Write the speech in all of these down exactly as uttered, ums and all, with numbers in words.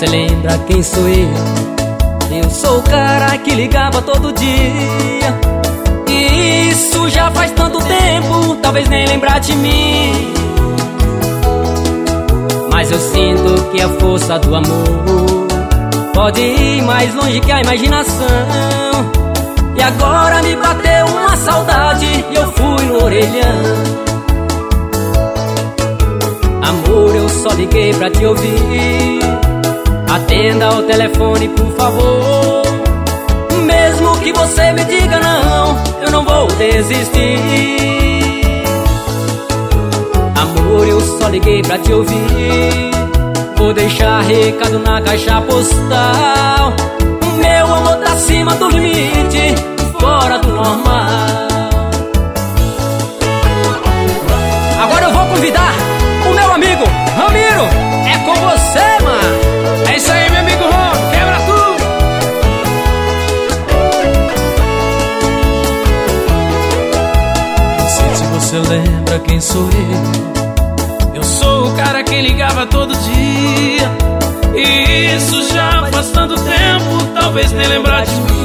você lembra quem sou eu? Eu sou o cara que ligava todo dia. E isso já faz tanto tempo, talvez nem lembrar de mim. Mas eu sinto que a força do amor pode ir mais longe que a imaginação. E agora me bateu uma saudade e eu fui no orelhão. Amor, eu só liguei pra te ouvir. Atenda o telefone, por favor. Mesmo que você me diga não, eu não vou desistir. Amor, eu só liguei pra te ouvir. Vou deixar recado na caixa postal. O meu amor tá acima do limite, fora do normal. Agora eu vou convidar o meu amigo Ramiro. É com você, mano. É isso aí, meu amigo Ron, quebra tudo. Não sei se você lembra quem sou eu. Eu sou o cara que ligava todo dia. E isso já faz tanto tempo, talvez nem lembrar de mim.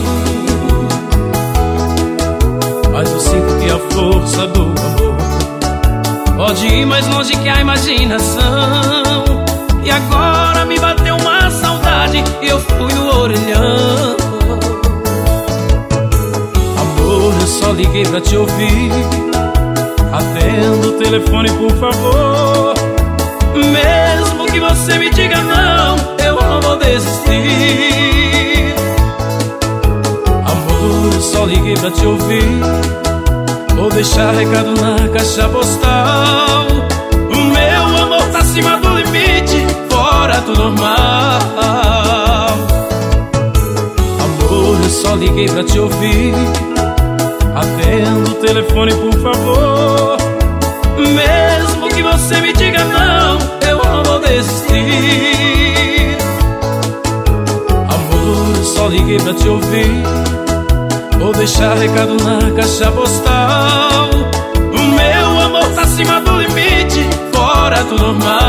Mas eu sinto que a força do amor pode ir mais longe que a imaginação. E agora me bateu uma saudade e eu fui no orelhão. Amor, eu só liguei pra te ouvir. Atenda o telefone, por favor. Mesmo que você me diga não, eu não vou desistir. Amor, eu só liguei pra te ouvir. Vou deixar recado na caixa postal. O meu amor tá acima do limite, fora do normal. Amor, eu só liguei pra te ouvir. Atenda o telefone, por favor. Mesmo que você me diga não, eu não vou desistir. Amor, eu só liguei pra te ouvir. Vou deixar recado na caixa postal. O meu amor tá acima do limite, fora do normal.